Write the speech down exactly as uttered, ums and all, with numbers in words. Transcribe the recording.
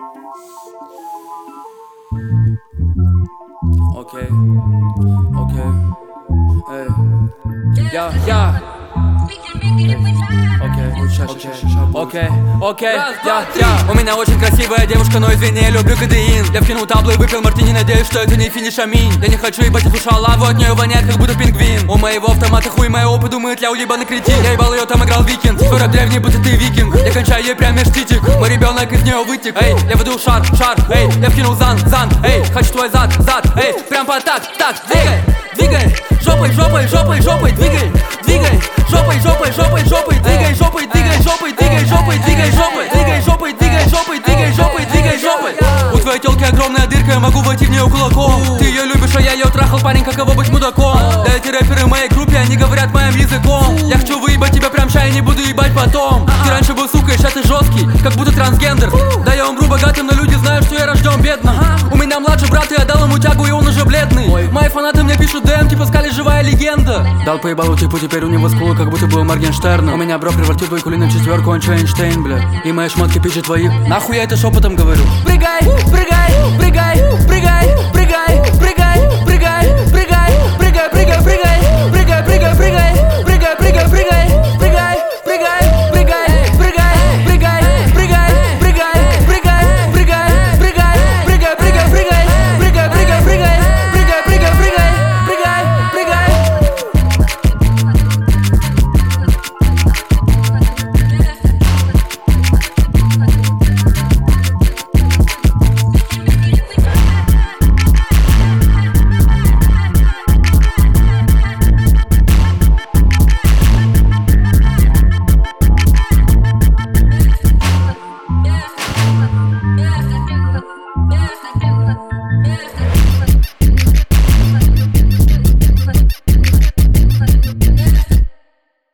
Okay, okay, ey, ja, ja. Окей, окей, я, я. У меня очень красивая девушка, но извини, я люблю кадеин. Я вкинул табло и выпил мартини, надеюсь, что это не финиш, аминь. Я не хочу ебать эту шалаву, от нее воняет, как будто пингвин. У моего автомата хуй моя опа думает, я уебаный кретин. Я ебал ее, там играл викинг, скоро древний, будто ты викинг. Я кончаю ей прям меж титик, мой ребенок из нее вытек. Эй, я веду шар, шар, эй, я вкинул зан, зан, эй, хочу твой зад, зад, эй, прям по так, так, двигай, двигай, жопой, жопой, жопой, жопой, двигай, двигай, жопой, жопой, жопой, жопой, двигай, жопой, двигай, жопой, двигай, жопой, двигай, жопой, двигай, жопой, двигай, жопой, двигай, жопой, двигай, жопой. У твоей тёлки огромная дырка, я могу войти в нее кулаком. Ты ее любишь, а я ее трахал, парень, каково быть мудаком. Да эти рэперы в моей группе, они говорят моим языком. Я хочу выебать тебя прям ща, я не буду ебать потом. Ты раньше был сукой, ща ты жесткий, как будто трансгендер. Да я умру богатым, но люди знают, что я рожден бедным. У меня младший брат, и я дал ему тягу, и он уже бледный. Мои фанаты мне пишут ДМ, типа Скали живая легенда. Дал поебалу типу, теперь у него скулы, как будто был Моргенштерн. У меня бро превратил твою кулину в четверку, он Эйнштейн, бля. И мои шмотки пишет твои. Нахуй я это шепотом говорю. Прыгай, прыгай, прыгай, прыгай.